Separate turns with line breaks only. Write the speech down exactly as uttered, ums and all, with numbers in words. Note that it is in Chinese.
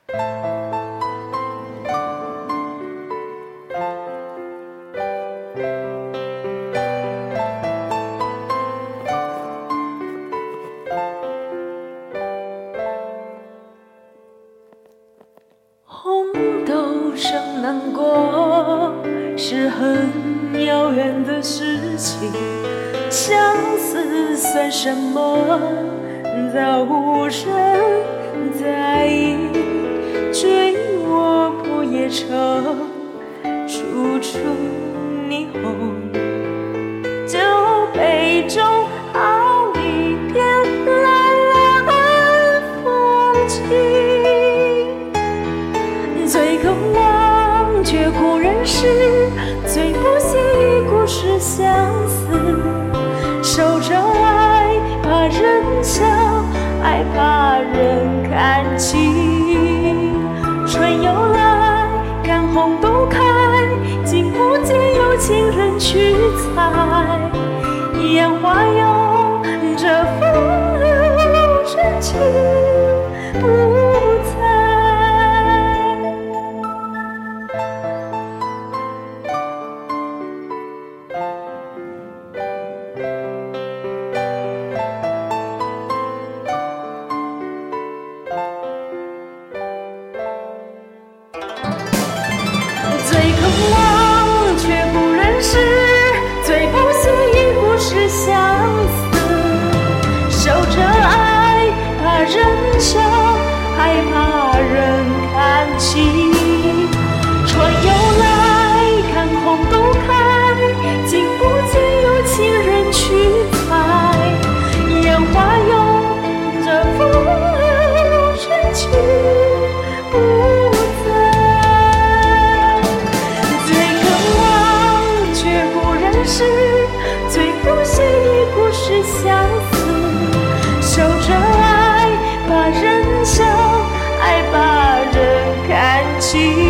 红豆生南国是很遥远的事情，相思算什么？早无人在意。追我不夜城，处处霓虹，酒杯中好一片蓝蓝风景。醉更忘却故人时，醉不醒故事相思。守着爱怕人笑，爱怕人看清。春又来，看红豆开，竟不见有情人去采。烟花拥着风流，真情不在。醉更忘却故人时，醉不醒忆故事相思。守着爱怕人笑，害怕人看清。春又来，看红豆开，竟不见有情人去采。烟花拥着风流，真情不在。是醉不醒忆故事相思。守着爱怕人笑，爱怕人看清。